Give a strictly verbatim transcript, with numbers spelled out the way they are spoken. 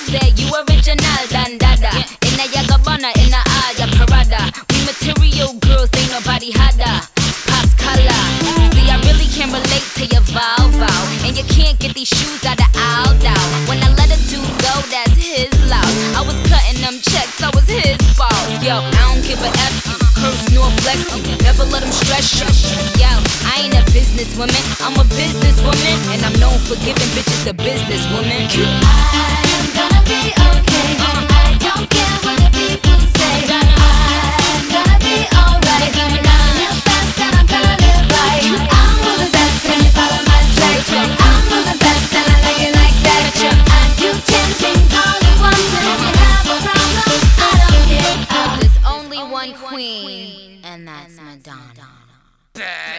say you original than dada. In a Yagabana, in a Aya Parada. We material girls, ain't nobody harder. Pops color. See, I really can't relate to your vow vow. And you can't get these shoes out of Aldo. When I let a dude go, that's his loss. I was cutting them checks, I was his boss. Yo, I don't give a F you, curse nor bless you. Never let them stress you. Yo, I ain't a businesswoman, I'm a businesswoman. And I'm known for giving bitches the businesswoman. I am gonna be okay. I don't care what the people say. I'm gonna be alright. I'm gonna live fast and I'm gonna live right. I'm moving fast when you follow my tracks. I'm moving fast and I like it like that. I do ten things all at once, and if you have a problem, I don't care. There's only one queen, and that's Madonna.